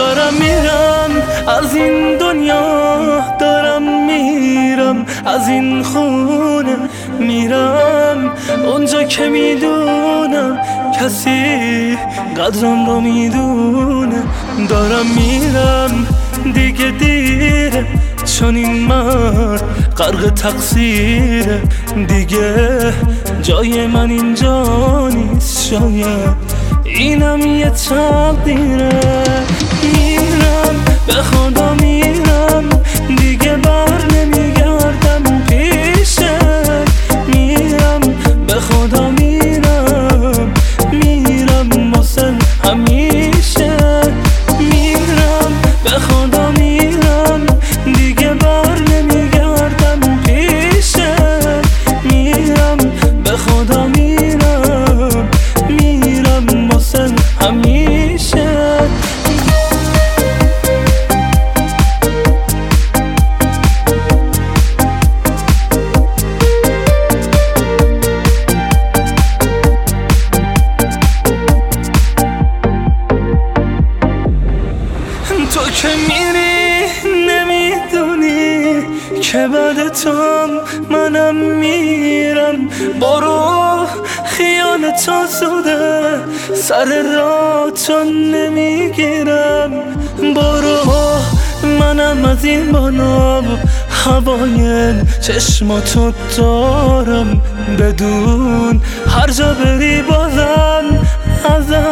دارم میرم از این دنیا، دارم میرم از این خونه، میرم اونجا که میدونم کسی قدرم رو میدونه. دارم میرم دیگه دیره، چون این مرد غرق تقصیره، دیگه جای من اینجا نیست، شاید اینم یه تقدیره. میرم به خدا میرم دیگه بر نمیگردم پیشت، میرم به خدا میرم، میرم واسه همیشه، میرم به خدا میرم دیگه بر نمیگردم پیشت، میرم به خدا میرم، میرم واسه همیشه. تو که میری نمیدونی که بعد تو منم میرم، برو خیالت آسوده سر راه تو نمیگیرم، برو منم از این بالا هوای چشماتو دارم، بدون هر جا بری بازم ازم